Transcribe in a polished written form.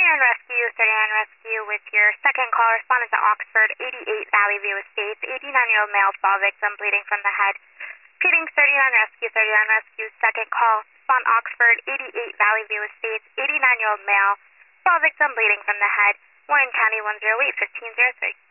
39 Rescue, 39 Rescue with your second call. Responding to Oxford, 88 Valley View Estates, 89-year-old male fall victim bleeding from the head. Repeating 39 Rescue, 39 Rescue, second call. Respond Oxford, 88 Valley View Estates, 89-year-old male fall victim bleeding from the head. Warren County 108 1503.